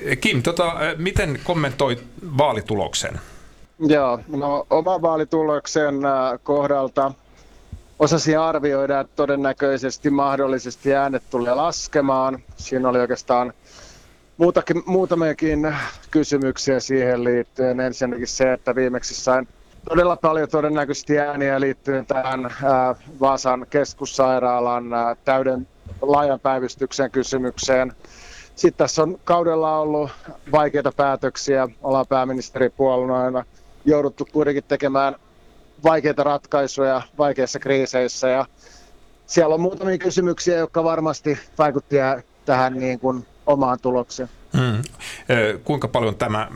Kim, miten kommentoit vaalituloksen? Joo, no oman vaalituloksen kohdalta osasin arvioida, että todennäköisesti mahdollisesti äänet tulee laskemaan. Siinä oli oikeastaan muutamiakin kysymyksiä siihen liittyen. Ensinnäkin se, että viimeksi sain todella paljon todennäköisesti ääniä liittyen tähän Vaasan keskussairaalan täyden laajan päivystyksen kysymykseen. Sitten tässä on kaudella ollut vaikeita päätöksiä. Ollaan pääministeripuolueena jouduttu kuitenkin tekemään vaikeita ratkaisuja vaikeissa kriiseissä. Ja siellä on muutamia kysymyksiä, jotka varmasti vaikutti tähän niin kuin omaan tulokseen. Kuinka paljon tämä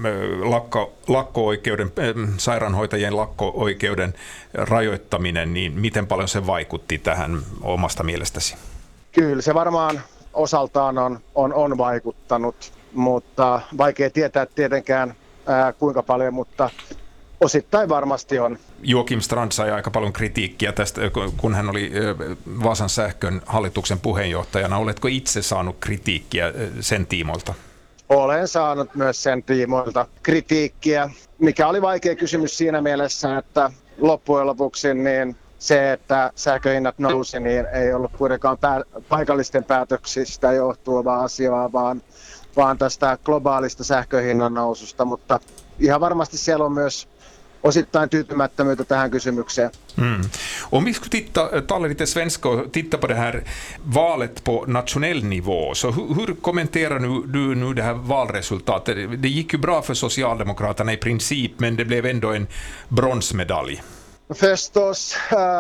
lakko-oikeuden, sairaanhoitajien lakko-oikeuden rajoittaminen, niin miten paljon se vaikutti tähän omasta mielestäsi? Kyllä se varmaan osaltaan on vaikuttanut, mutta vaikea tietää tietenkään kuinka paljon, mutta osittain varmasti on. Joakim Strand sai aika paljon kritiikkiä tästä, kun hän oli Vaasan sähkön hallituksen puheenjohtajana. Oletko itse saanut kritiikkiä sen tiimoilta? Olen saanut myös sen tiimoilta kritiikkiä, mikä oli vaikea kysymys siinä mielessä, että loppujen lopuksi niin se, että sähköhinnat nousi, niin ei ollut kuitenkaan paikallisten päätöksistä johtuvaa asiaa, vaan tästä globaalista sähköhinnan noususta, mutta ihan varmasti siellä on myös osittain tyytymättömyyttä tähän kysymykseen. Om vi skulle tala lite svenska och titta på det här valet på nationell nivå, så hur kommenterar du nu det här valresultatet? Det gick ju bra för Socialdemokraterna i princip, men det blev ändå en bronsmedalj. Förstås,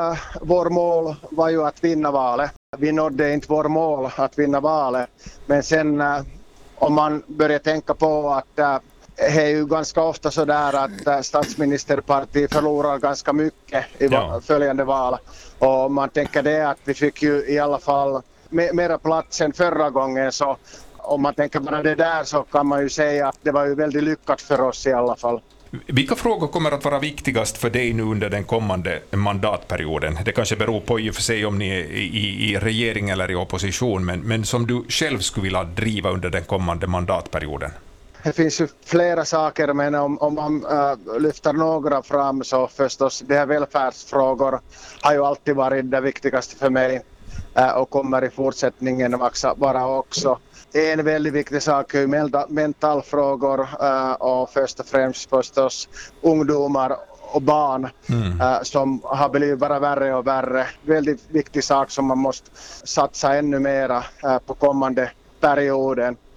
vår mål var ju att vinna valet. Vi nådde inte vår mål att vinna valet, men sen om man börjar tänka på att det är ju ganska ofta så där att statsministerpartiet förlorar ganska mycket i följande val. Och om man tänker det att vi fick ju i alla fall mera plats än förra gången, så om man tänker bara det där så kan man ju säga att det var ju väldigt lyckat för oss i alla fall. Vilka frågor kommer att vara viktigast för dig nu under den kommande mandatperioden? Det kanske beror på i och för sig om ni är i regering eller i opposition, men som du själv skulle vilja driva under den kommande mandatperioden? Det finns ju flera saker, men om man lyfter några fram så förstås de här välfärdsfrågor har ju alltid varit det viktigaste för mig och kommer i fortsättningen vara också. En väldigt viktig sak är mentalfrågor och först och främst förstås ungdomar och barn som har blivit bara värre och värre. Väldigt viktig sak som man måste satsa ännu mera på kommande perioden.